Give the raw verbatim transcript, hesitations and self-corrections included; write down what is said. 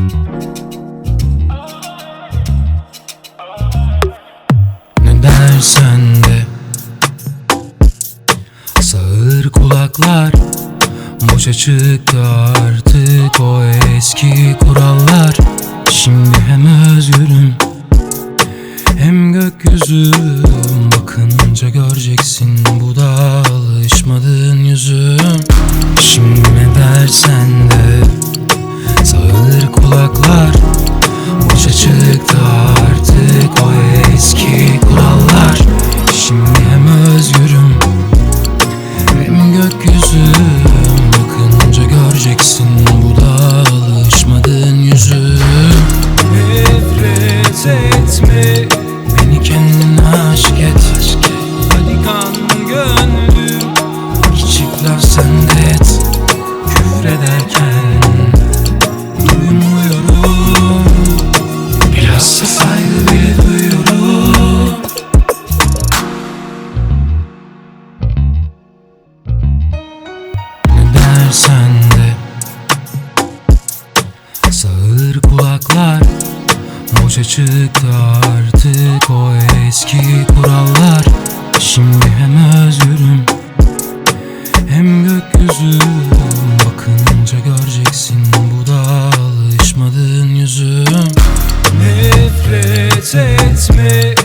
Ne dersen de sağır kulaklar, boşa çıktı artık o eski kurallar. Şimdi hem özgürüm hem gökyüzüm, bakınca göreceksin bu da alışmadığın yüzüm. Şimdi ne dersen de sağır kulaklar, boşa çıktı artık o eski kurallar. Şimdi hem özgürüm hem gökyüzüm, bakınca göreceksin bu da alışmadığın yüzüm. Nefret etme, beni kendine aşık et. Hadi kan gönlüm, küçük laf sen de et. Küfrederken duymuyorum, biraz da saygı bile duyuyorum. Ne dersen de sağır kulaklar, boşa çıktı artık o eski kurallar. Şimdi hem özgürüm hem gökyüzüm, bakınca göreceksin bu da alışmadığın yüzüm. Nefret etme,